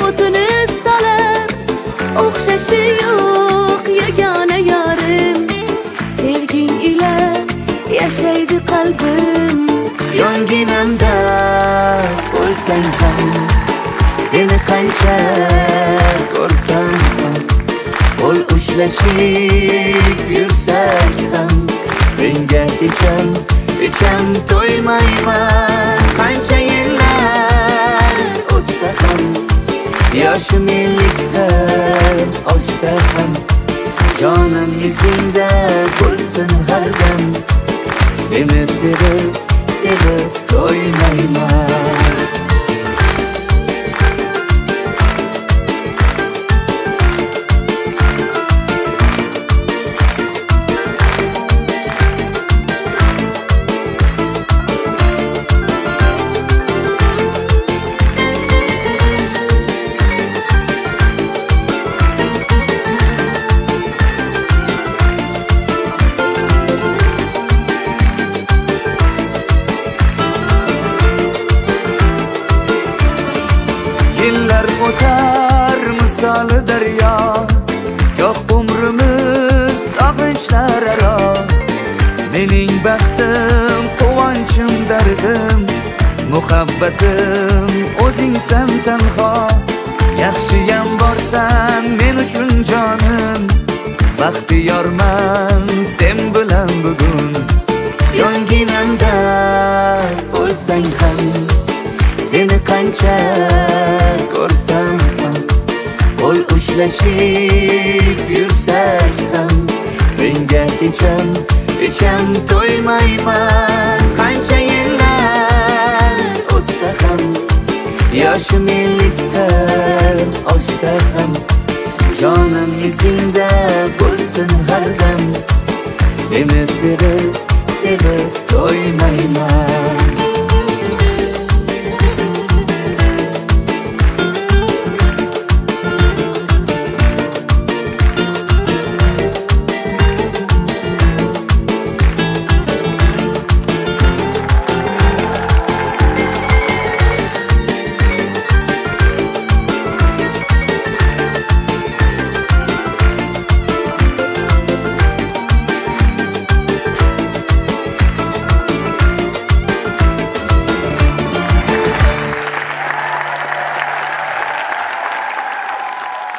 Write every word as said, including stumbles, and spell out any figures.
o'tini solar, o'xshashi yo'q yagona yorim. Sevging ila yashaydi qalbim. Yonginamda bo'lsang ham, seni qancha ko'rsam ham, qo'l ushlashib yursak ham, senga hecham hecham to'ymayman. Qancha yillar o'tsa ham, yoshim ellikdan oshsa ham, jonim izingda bo'lsin har dam. Seni sevib sevib to'ymayman. Yillar o'tar misoli daryo, goh umrimiz og'inchlar aro. Mening baxtim, quvonchim, dardim, muhabbatim o'zingsan tanho. Yaxshiyam borsan men uchun jonim, baxtiyorman sen bilan bugun. Yonginamda bo'lsang ham, seni qancha ko'rsam ham, qo'l ushlashib yursak ham, senga hecham hecham to'ymayman. Qancha yillar o'tsa ham, yoshim ellikdan oshsa ham, jonim izingda